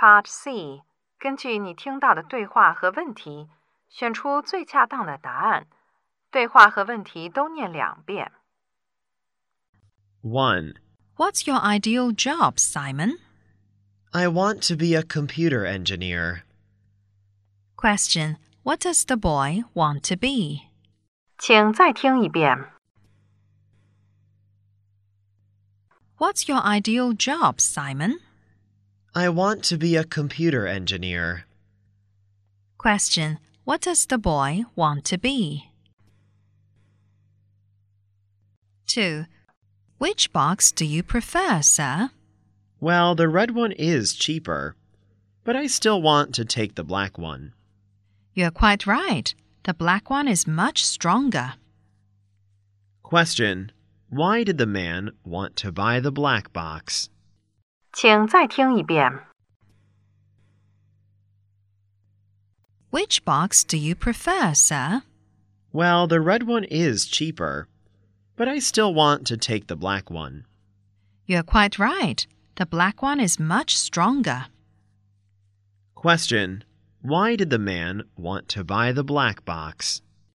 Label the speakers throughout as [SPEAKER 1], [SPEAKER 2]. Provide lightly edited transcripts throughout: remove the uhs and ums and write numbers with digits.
[SPEAKER 1] Part C， 根据你听到的对话和问题，选出最恰当的答案。对话和问题都念2遍。
[SPEAKER 2] 1.
[SPEAKER 3] What's your ideal job, Simon?
[SPEAKER 2] I want to be a computer engineer.
[SPEAKER 3] Question. What does the boy want to be?
[SPEAKER 1] 请再听一遍。
[SPEAKER 3] What's your ideal job, Simon?
[SPEAKER 2] I want to be a computer engineer.
[SPEAKER 3] Question. What does the boy want to be? 2. Which box do you prefer, sir?
[SPEAKER 2] Well, the red one is cheaper, but I still want to take the black one.
[SPEAKER 3] You're quite right. The black one is much stronger.
[SPEAKER 2] Question. Why did the man want to buy the black box?
[SPEAKER 1] 请再听一遍。
[SPEAKER 3] Which box do you prefer, sir?
[SPEAKER 2] Well, the red one is cheaper, but I still want to take the black one.
[SPEAKER 3] You're quite right. The black one is much stronger.
[SPEAKER 2] Question. Why did the man want to buy the black box?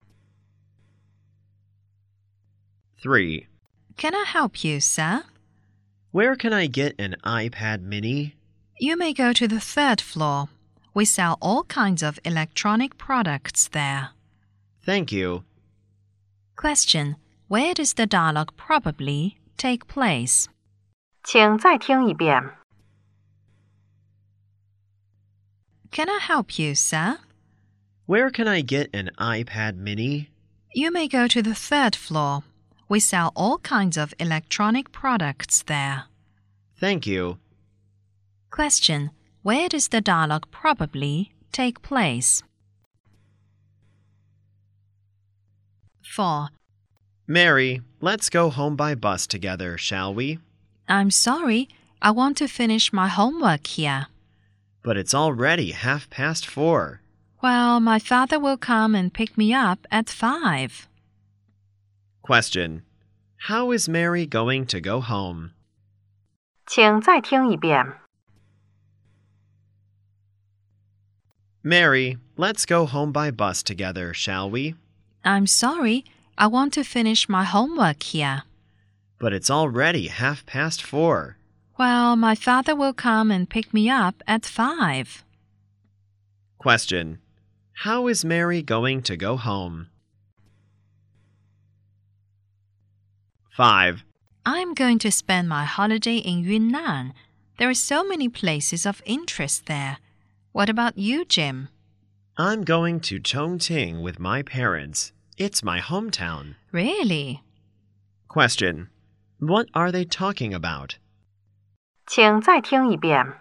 [SPEAKER 2] 3.
[SPEAKER 3] Can I help you, sir?
[SPEAKER 2] Where can I get an iPad mini?
[SPEAKER 3] You may go to the 3rd floor. We sell all kinds of electronic products there.
[SPEAKER 2] Thank you.
[SPEAKER 3] Question. Where does the dialogue probably take place?
[SPEAKER 1] 请再听一遍。
[SPEAKER 3] Can I help you, sir?
[SPEAKER 2] Where can I get an iPad mini?
[SPEAKER 3] You may go to the 3rd floor. We sell all kinds of electronic products there.
[SPEAKER 2] Thank you.
[SPEAKER 3] Question. Where does the dialogue probably take place? 4.
[SPEAKER 2] Mary, let's go home by bus together, shall we?
[SPEAKER 3] I'm sorry. I want to finish my homework here.
[SPEAKER 2] But it's already 4:30.
[SPEAKER 3] Well, my father will come and pick me up at 5.
[SPEAKER 2] Question. How is Mary going to go home?
[SPEAKER 1] 请再听一遍。
[SPEAKER 2] Mary, let's go home by bus together, shall we?
[SPEAKER 3] I'm sorry. I want to finish my homework here.
[SPEAKER 2] But it's already 4:30.
[SPEAKER 3] Well, my father will come and pick me up at 5.
[SPEAKER 2] Question. How is Mary going to go home? 5.
[SPEAKER 3] I'm going to spend my holiday in Yunnan. There are so many places of interest there. What about you, Jim?
[SPEAKER 2] I'm going to Chongqing with my parents. It's my hometown.
[SPEAKER 3] Really?
[SPEAKER 2] Question. What are they talking about?
[SPEAKER 1] 请再听一遍。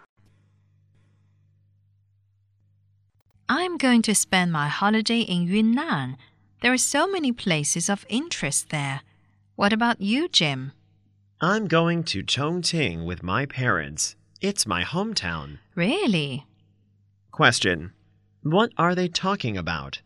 [SPEAKER 3] I'm going to spend my holiday in Yunnan. There are so many places of interest there. What about you, Jim?
[SPEAKER 2] I'm going to Chongqing with my parents. It's my hometown.
[SPEAKER 3] Really?
[SPEAKER 2] Question. What are they talking about?